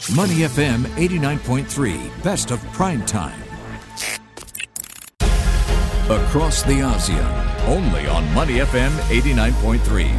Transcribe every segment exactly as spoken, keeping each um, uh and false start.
Money F M eighty-nine point three, best of prime time. Across the ASEAN, only on Money F M eighty-nine point three.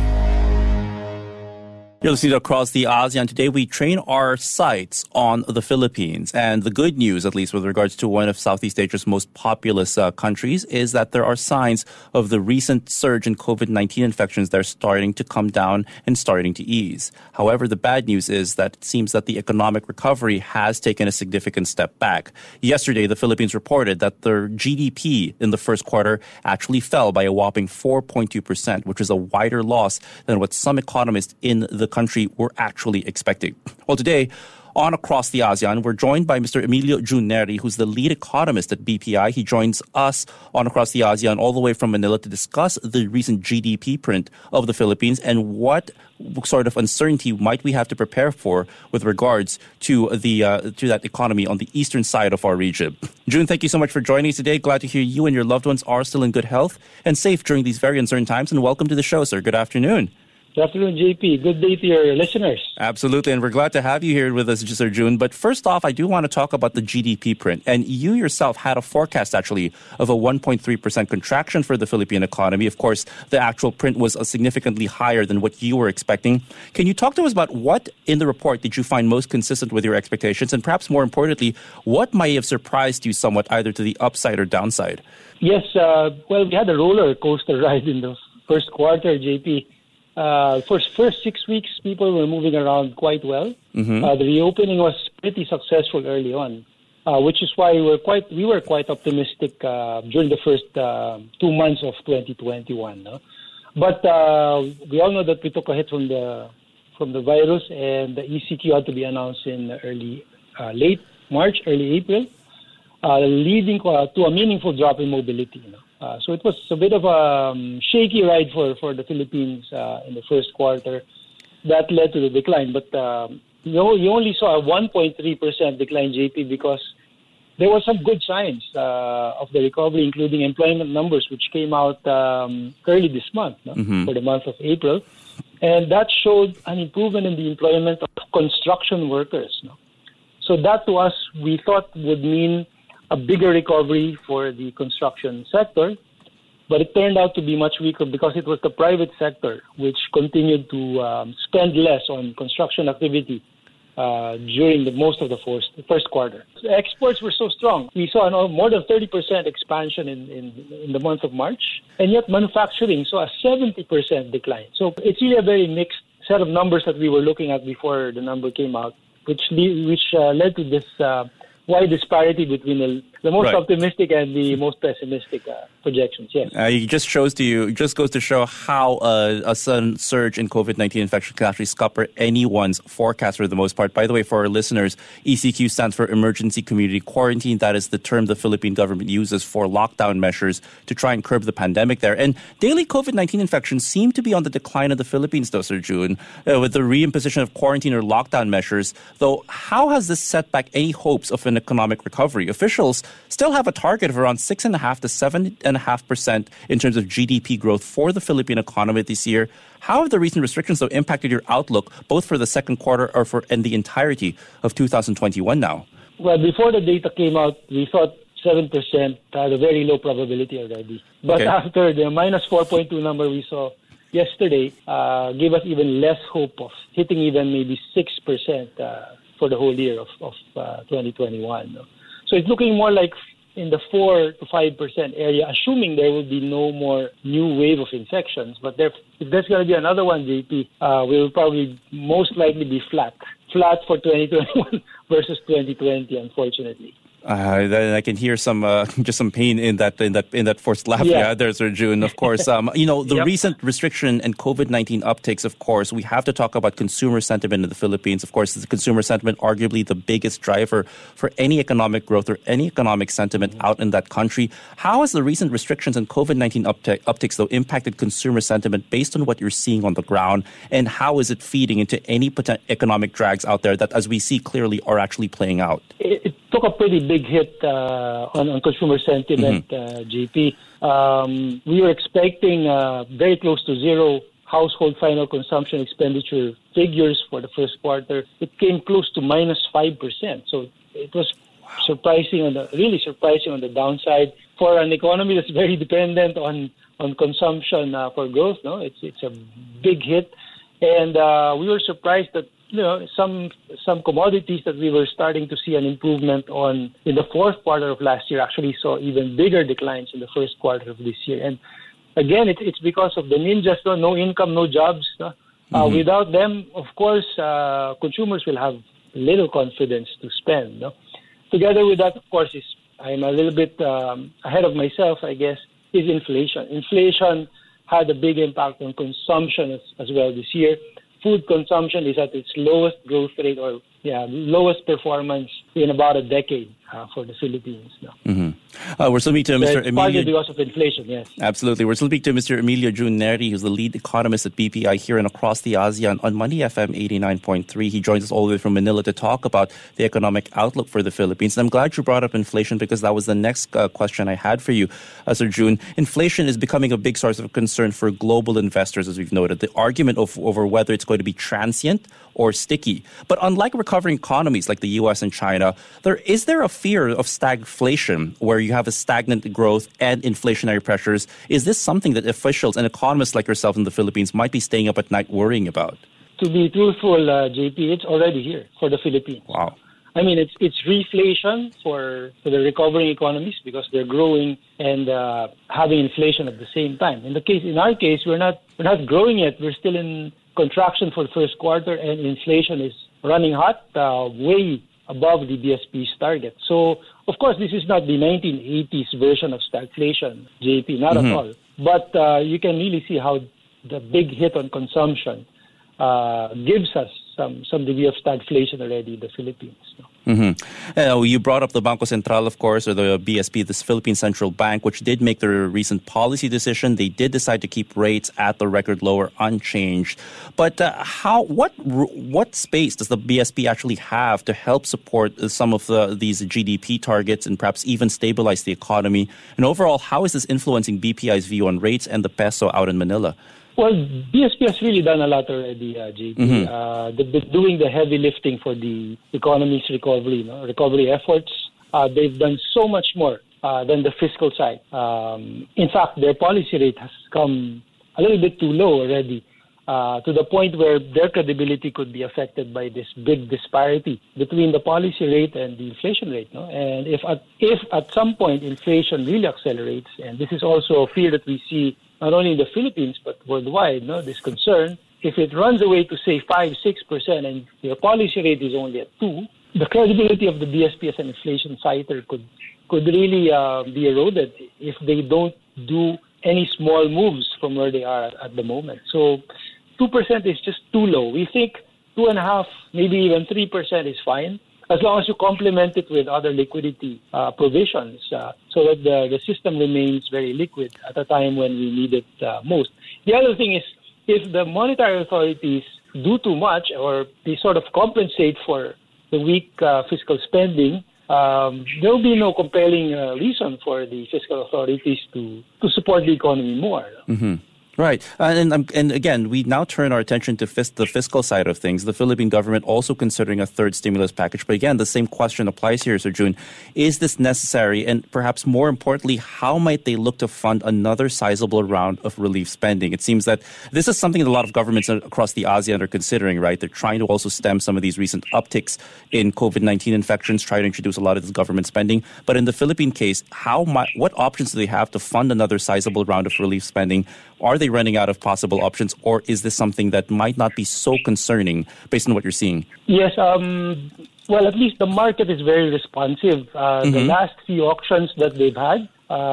You're listening to Across the ASEAN. Today we train our sights on the Philippines. And the good news, at least with regards to one of Southeast Asia's most populous uh, countries, is that there are signs of the recent surge in COVID nineteen infections that are starting to come down and starting to ease. However, the bad news is that it seems that the economic recovery has taken a significant step back. Yesterday, the Philippines reported that their G D P in the first quarter actually fell by a whopping four point two percent, which is a wider loss than what some economists in the country were actually expecting. Well, today, on Across the ASEAN, we're joined by Mister Emilio Jun Neri, who's the lead economist at B P I. He joins us on Across the ASEAN all the way from Manila to discuss the recent G D P print of the Philippines and what sort of uncertainty might we have to prepare for with regards to the uh, to that economy on the eastern side of our region. Jun, thank you so much for joining us today. Glad to hear you and your loved ones are still in good health and safe during these very uncertain times. And welcome to the show, sir. Good afternoon. Good afternoon, J P. Good day to your listeners. Absolutely, and we're glad to have you here with us, Sir Jun. But first off, I do want to talk about the G D P print. And you yourself had a forecast, actually, of a one point three percent contraction for the Philippine economy. Of course, the actual print was significantly higher than what you were expecting. Can you talk to us about what in the report did you find most consistent with your expectations? And perhaps more importantly, what might have surprised you somewhat, either to the upside or downside? Yes, uh, well, we had a roller coaster ride in the first quarter, J P. Uh, for first six weeks, people were moving around quite well. Mm-hmm. Uh, the reopening was pretty successful early on, uh, which is why we were quite we were quite optimistic uh, during the first uh, two months of twenty twenty-one. No? But uh, we all know that we took a hit from the from the virus, and the E C Q had to be announced in early uh, late March, early April, uh, leading uh, to a meaningful drop in mobility. You know? Uh, so it was a bit of a um, shaky ride for, for the Philippines uh, in the first quarter. That led to the decline. But um, you know, you only saw a one point three percent decline, J P, because there were some good signs uh, of the recovery, including employment numbers, which came out um, early this month, no? mm-hmm. for the month of April. And that showed an improvement in the employment of construction workers. No? So that, to us, we thought would mean a bigger recovery for the construction sector, but it turned out to be much weaker because it was the private sector which continued to um, spend less on construction activity uh, during the most of the first, first quarter. Exports were so strong. We saw an, more than thirty percent expansion in, in, in the month of March, and yet manufacturing saw a seventy percent decline. So it's really a very mixed set of numbers that we were looking at before the number came out, which, le- which uh, led to this uh, wide disparity between the, the most right. optimistic and the most pessimistic uh, projections. Yes, uh, it just shows to you, it just goes to show how uh, a sudden surge in COVID nineteen infection can actually scupper anyone's forecast for the most part. By the way, for our listeners, E C Q stands for Emergency Community Quarantine. That is the term the Philippine government uses for lockdown measures to try and curb the pandemic there. And daily COVID nineteen infections seem to be on the decline in the Philippines, though, Sir Jun, uh, with the reimposition of quarantine or lockdown measures. Though, how has this set back any hopes of an economic recovery? Officials still have a target of around six and a half to seven and a half percent in terms of G D P growth for the Philippine economy this year. How have the recent restrictions, though, impacted your outlook both for the second quarter or for and the entirety of two thousand twenty-one now? Well, before the data came out, we thought seven percent had a very low probability already. But okay. after the minus four point two number we saw yesterday, uh, gave us even less hope of hitting even maybe six percent uh, for the whole year of, of uh, twenty twenty-one. No? So it's looking more like in the four to five percent area, assuming there will be no more new wave of infections. But there, if there's going to be another one, J P, uh, we will probably most likely be flat. Flat for twenty twenty-one versus twenty twenty, unfortunately. Uh, I can hear some uh, just some pain in that in that in that forced laugh. Yeah, yeah there's Sir Jun. Of course, um, you know the yep. recent restriction and COVID nineteen uptakes. Of course, we have to talk about consumer sentiment in the Philippines. Of course, the consumer sentiment arguably the biggest driver for any economic growth or any economic sentiment mm-hmm. out in that country. How has the recent restrictions and COVID nineteen uptick, upticks though impacted consumer sentiment based on what you're seeing on the ground, and how is it feeding into any potential economic drags out there that, as we see clearly, are actually playing out? It, it took a pretty big hit uh, on, on consumer sentiment, mm-hmm. uh, J P. Um, we were expecting uh, very close to zero household final consumption expenditure figures for the first quarter, it came close to minus five percent. So it was surprising on the really surprising on the downside for an economy that's very dependent on on consumption uh, for growth. No, it's it's a big hit, and uh, we were surprised that you know some some commodities that we were starting to see an improvement on in the fourth quarter of last year actually saw even bigger declines in the first quarter of this year. And again, it, it's because of the ninjas, no, no income, no jobs. No? Mm-hmm. Uh, without them, of course, uh, consumers will have little confidence to spend. No? Together with that, of course, is I'm a little bit um, ahead of myself, I guess, is inflation. Inflation had a big impact on consumption as, as well this year. Food consumption is at its lowest growth rate or yeah, lowest performance in about a decade uh, for the Philippines now. Mm-hmm. Uh, we're speaking to Mister Emilio. Partly because of inflation, yes. Absolutely. We're speaking to Mister Emilio June Neri, who's the lead economist at B P I here and across the ASEAN on Money F M eighty-nine point three. He joins us all the way from Manila to talk about the economic outlook for the Philippines. And I'm glad you brought up inflation because that was the next uh, question I had for you, uh, Sir June. Inflation is becoming a big source of concern for global investors, as we've noted. The argument of, over whether it's going to be transient or sticky. But unlike recovering economies like the U S and China, there is there a fear of stagflation where you have a stagnant growth and inflationary pressures? Is this something that officials and economists like yourself in the Philippines might be staying up at night worrying about? To be truthful, uh, J P, it's already here for the Philippines. Wow. I mean, it's it's reflation for, for the recovering economies because they're growing and uh, having inflation at the same time. In the case, in our case, we're not we're not growing yet. We're still in contraction for the first quarter, and inflation is running hot, uh, way above the B S P's target. So, of course, this is not the nineteen eighties version of stagflation, J P, not mm-hmm. at all. But uh, you can really see how the big hit on consumption uh, gives us some, some degree of stagflation already in the Philippines. No? Mm-hmm. Uh, you brought up the Bangko Sentral, of course, or the B S P, this Philippine Central Bank, which did make their recent policy decision. They did decide to keep rates at the record low or unchanged. But uh, how? What what space does the B S P actually have to help support some of the, these G D P targets and perhaps even stabilize the economy? And overall, how is this influencing B P I's view on rates and the peso out in Manila? Well, B S P has really done a lot already, uh, J P. Mm-hmm. Uh, they've been doing the heavy lifting for the economy's recovery, you know, recovery efforts. Uh, they've done so much more uh, than the fiscal side. Um, in fact, their policy rate has come a little bit too low already, uh, to the point where their credibility could be affected by this big disparity between the policy rate and the inflation rate. No? And if at, if at some point inflation really accelerates, and this is also a fear that we see not only in the Philippines, but worldwide, no, this concern, if it runs away to, say, five, six percent and your policy rate is only at two, the credibility of the B S P as an inflation fighter could could really uh, be eroded if they don't do any small moves from where they are at the moment. So two percent is just too low. We think two point five, maybe even three percent is fine, as long as you complement it with other liquidity uh, provisions uh, so that the, the system remains very liquid at a time when we need it uh, most. The other thing is, if the monetary authorities do too much or they sort of compensate for the weak uh, fiscal spending, um, there will be no compelling uh, reason for the fiscal authorities to, to support the economy more. Mm-hmm. Right. And, and and again, we now turn our attention to fis- the fiscal side of things. The Philippine government also considering a third stimulus package. But again, the same question applies here, Sir June. Is this necessary? And perhaps more importantly, how might they look to fund another sizable round of relief spending? It seems that this is something that a lot of governments across the ASEAN are considering, right? They're trying to also stem some of these recent upticks in COVID nineteen infections, try to introduce a lot of this government spending. But in the Philippine case, how mu- what options do they have to fund another sizable round of relief spending? Are they running out of possible options, or is this something that might not be so concerning based on what you're seeing? Yes, um, well, at least the market is very responsive. Uh, mm-hmm. The last few auctions that they've had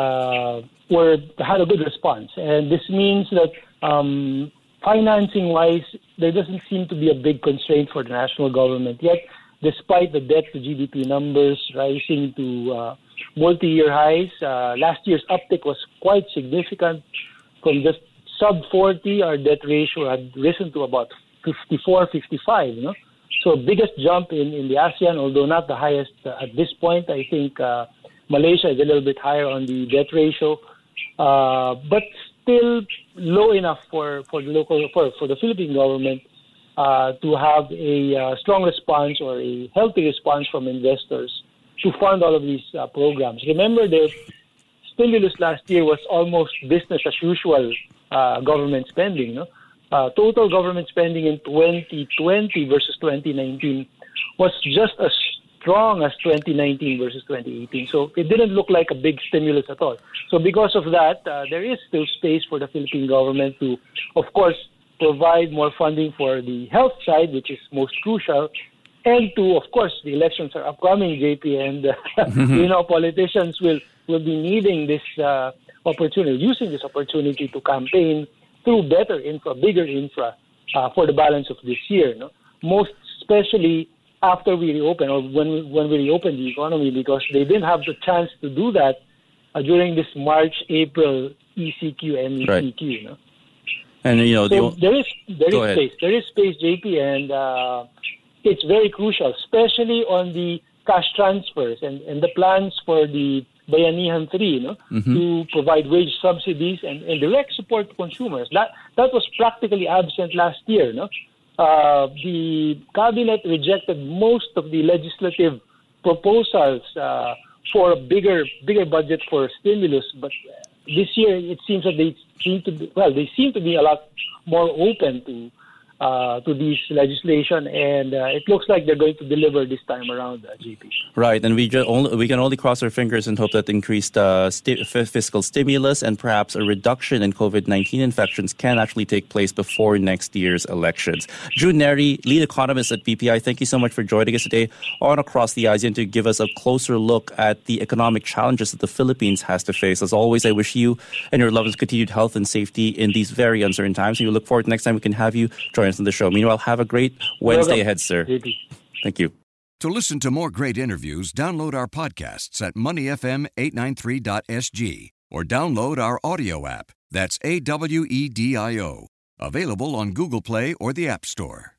uh, were had a good response, and this means that um, financing-wise, there doesn't seem to be a big constraint for the national government yet, despite the debt to G D P numbers rising to uh, multi-year highs. Uh, last year's uptick was quite significant. From just sub forty, our debt ratio had risen to about fifty-four, fifty-five, you know. So biggest jump in, in the ASEAN, although not the highest uh, at this point. I think uh, Malaysia is a little bit higher on the debt ratio. Uh, but still low enough for, for the local for, for the Philippine government uh, to have a uh, strong response or a healthy response from investors to fund all of these uh, programs. Remember, the stimulus last year was almost business as usual uh, government spending. No? Uh, total government spending in twenty twenty versus twenty nineteen was just as strong as twenty nineteen versus twenty eighteen. So it didn't look like a big stimulus at all. So because of that, uh, there is still space for the Philippine government to, of course, provide more funding for the health side, which is most crucial, and to, of course, the elections are upcoming, J P, and uh, mm-hmm. you know, politicians will, will be needing this uh, opportunity, using this opportunity to campaign through better infra, bigger infra uh, for the balance of this year. No? Most especially after we reopen, or when we, when we reopen the economy, because they didn't have the chance to do that uh, during this March, April E C Q and E C Q. Right. You know? And you know, so the, there is there is ahead. space. There is space, J P, and uh, it's very crucial, especially on the cash transfers and, and the plans for the Bayanihan three, you know, mm-hmm. to provide wage subsidies and, and direct support to consumers. That that was practically absent last year. No, uh, the cabinet rejected most of the legislative proposals uh, for a bigger bigger budget for stimulus, but this year it seems that they seem to be, well, they seem to be a lot more open to uh, to this legislation, and uh, it looks like they're going to deliver this time around, uh, J P. Right, and we just only, we can only cross our fingers and hope that increased uh, sti- f- fiscal stimulus and perhaps a reduction in COVID nineteen infections can actually take place before next year's elections. June Neri, lead economist at B P I, thank you so much for joining us today on Across the ASEAN to give us a closer look at the economic challenges that the Philippines has to face. As always, I wish you and your loved ones continued health and safety in these very uncertain times. And we look forward to next time we can have you join us on the show. Meanwhile, have a great Wednesday ahead, sir. Thank you. To listen to more great interviews, download our podcasts at money f m eight ninety-three dot s g or download our audio app. That's A W E D I O. Available on Google Play or the App Store.